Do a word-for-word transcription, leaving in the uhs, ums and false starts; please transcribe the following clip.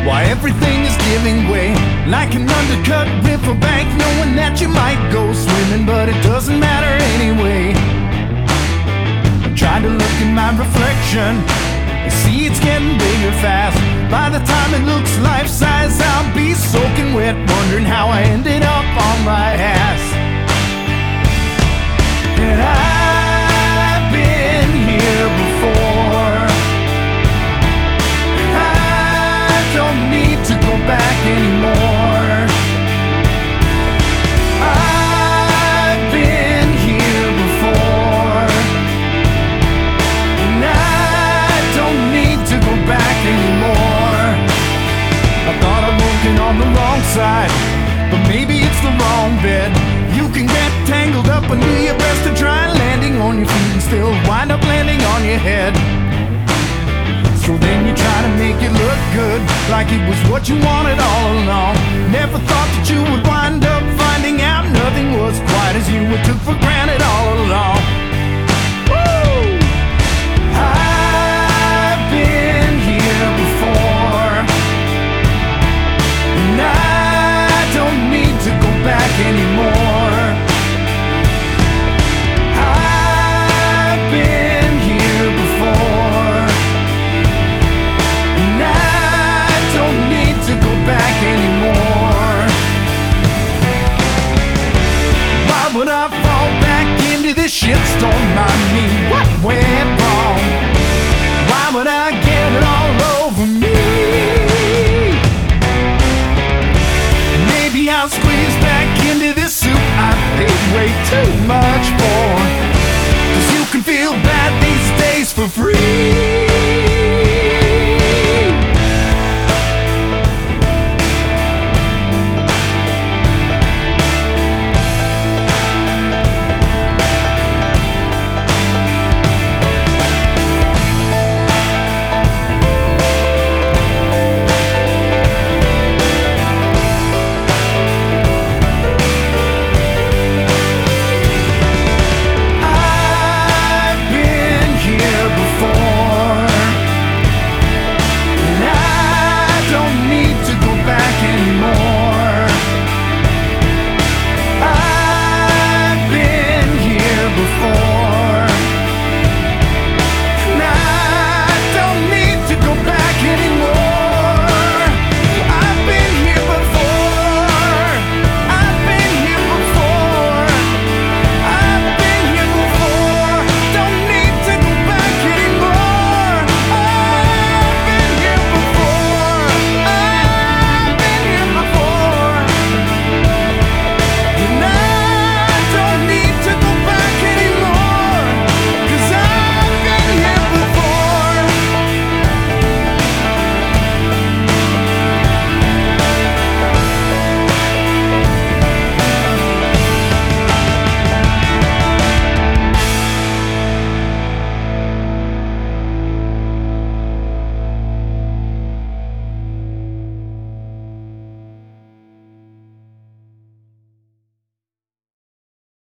Why everything is giving way, like an undercut riverbank, knowing that you might go swimming, but it doesn't matter anyway. I tried to look in my reflection and see it's getting bigger fast. By the time it looks life-size, I'll be soaking wet, wondering how I ended up on my ass. And I've been here before. I don't need to go back anymore. I've been here before, and I don't need to go back anymore. I thought I woke in on the wrong side, but maybe it's the wrong bed. You can get tangled up under your breast and try landing on your feet and still wind up landing on your head. So then you try to make it look good, like it was what you wanted all along. Never thought that you would wind up finding out nothing was quite as you were took for granted all along.